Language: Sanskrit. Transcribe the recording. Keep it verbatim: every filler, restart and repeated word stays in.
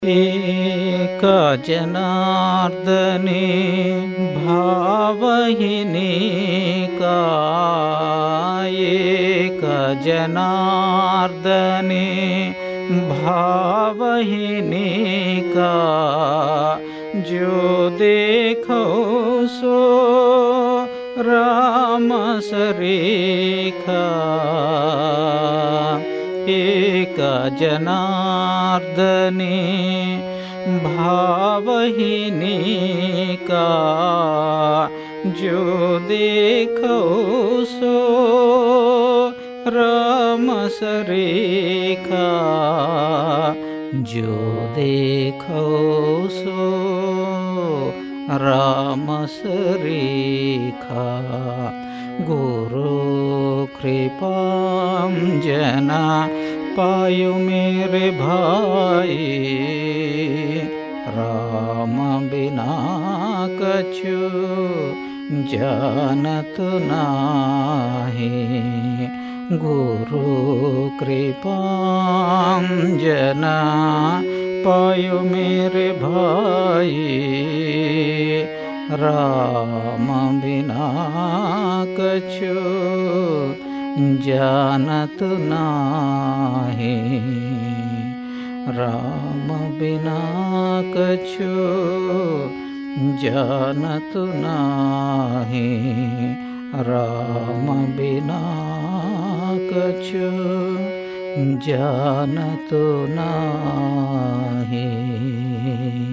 एक जनार्दने भावहिनी का एक जनार्दने भावहिनी का जो देखो सो राम सरेखा। एक जनार्दने भावहिनी का जो देखो सो राम सरेखा। जो देखो सो राम सरेखा। गुरु कृपांजना पायो मेरे भाई, राम बिना कछु जानत नाहि। गुरु कृपांजना पायो मेरे भाई, राम बिना कछु जानत नाहि। राम बिना कछु जानत नाहि। राम बिना कछु जानत नाहि।